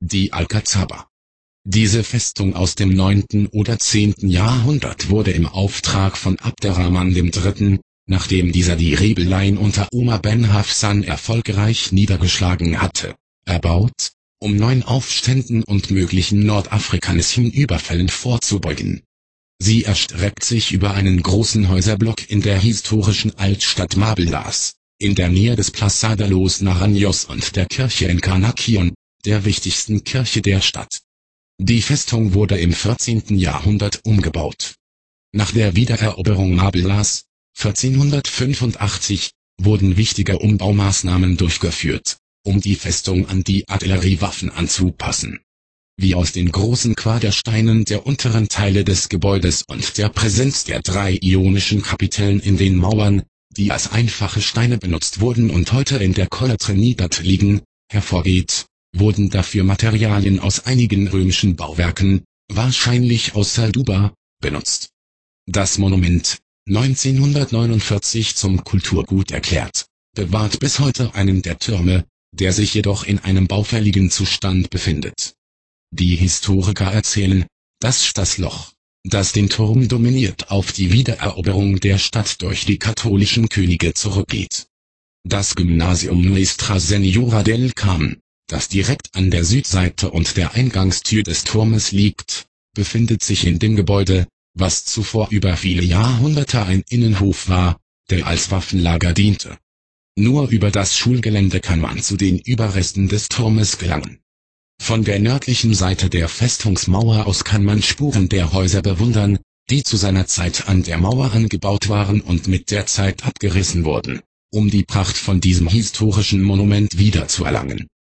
die Alcazaba. Diese Festung aus dem 9. oder 10. Jahrhundert wurde im Auftrag von Abderrahman III., nachdem dieser die Rebelleien unter Omar ben Hafsan erfolgreich niedergeschlagen hatte, erbaut, um neuen Aufständen und möglichen nordafrikanischen Überfällen vorzubeugen. Sie erstreckt sich über einen großen Häuserblock in der historischen Altstadt Mabellas, in der Nähe des Plaza de los Naranjos und der Kirche Encarnación, der wichtigsten Kirche der Stadt. Die Festung wurde im 14. Jahrhundert umgebaut. Nach der Wiedereroberung Mabellas, 1485, wurden wichtige Umbaumaßnahmen durchgeführt, um die Festung an die Artilleriewaffen anzupassen. Wie aus den großen Quadersteinen der unteren Teile des Gebäudes und der Präsenz der 3 ionischen Kapitellen in den Mauern, die als einfache Steine benutzt wurden und heute in der Colle Trinidad liegen, hervorgeht, wurden dafür Materialien aus einigen römischen Bauwerken, wahrscheinlich aus Salduba, benutzt. Das Monument, 1949 zum Kulturgut erklärt, bewahrt bis heute einen der Türme, der sich jedoch in einem baufälligen Zustand befindet. Die Historiker erzählen, dass das Loch, das den Turm dominiert, auf die Wiedereroberung der Stadt durch die katholischen Könige zurückgeht. Das Gymnasium Nuestra Señora del Carmen, das direkt an der Südseite und der Eingangstür des Turmes liegt, befindet sich in dem Gebäude, was zuvor über viele Jahrhunderte ein Innenhof war, der als Waffenlager diente. Nur über das Schulgelände kann man zu den Überresten des Turmes gelangen. Von der nördlichen Seite der Festungsmauer aus kann man Spuren der Häuser bewundern, die zu seiner Zeit an der Mauer angebaut waren und mit der Zeit abgerissen wurden, um die Pracht von diesem historischen Monument wiederzuerlangen.